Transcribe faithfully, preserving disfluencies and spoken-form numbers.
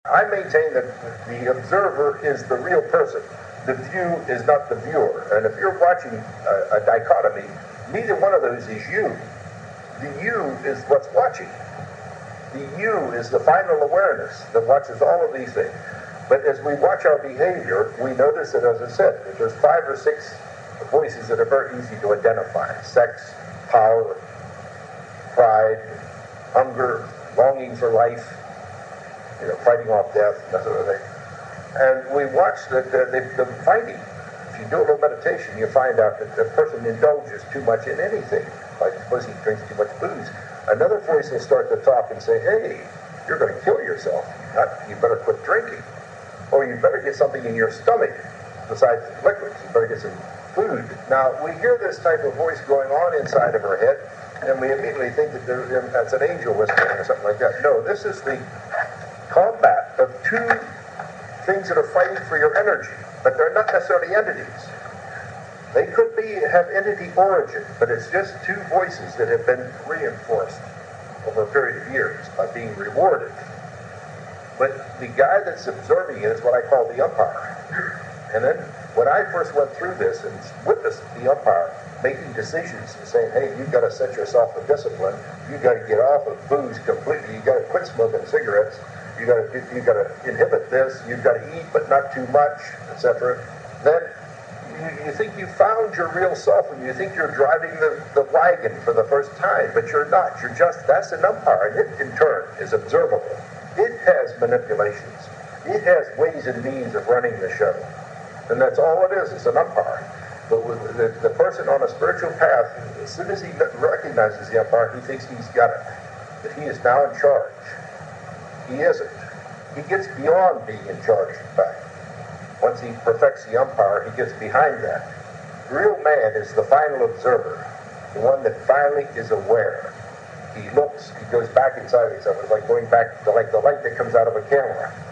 I maintain that the observer is the real person. The view is not the viewer. And if you're watching a, a dichotomy, neither one of those is you. The you is what's watching. The you is the final awareness that watches all of these things. But as we watch our behavior, we notice that, as I said, that there's five or six voices that are very easy to identify. Sex, power, pride, hunger, longing for life, you know, fighting off death, and that sort of thing. And we watch the, the, the, the fighting. If you do a little meditation, you find out that the person indulges too much in anything. Like suppose he drinks too much booze. Another voice will start to talk and say, hey, you're going to kill yourself. You better quit drinking. Or you better get something in your stomach besides liquids. You better get some food. Now, we hear this type of voice going on inside of our head, and we immediately think that there, that's an angel whispering or something like that. No, this is the combat of two things that are fighting for your energy, but they're not necessarily entities. They could be have entity origin, but it's just two voices that have been reinforced over a period of years by being rewarded. But the guy that's observing it is what I call the umpire. And then when I first went through this and witnessed the umpire making decisions and saying, hey, you've got to set yourself a discipline, you've got to get off of booze completely, you've got to quit smoking cigarettes, you got to you got to inhibit this, you've got to eat but not too much, et cetera. Then you, you think you found your real self, and you think you're driving the, the wagon for the first time, but you're not. You're just, that's an umpire, and it in turn is observable. It has manipulations. It has ways and means of running the show. And that's all it is, it's an umpire. But with the, the person on a spiritual path, as soon as he recognizes the umpire, he thinks he's got it, that he is now in charge. He isn't. He gets beyond being in charge, in fact. Once he perfects the umpire, he gets behind that. The real man is the final observer, the one that finally is aware. He looks, he goes back inside himself. It's like going back to like the light that comes out of a camera.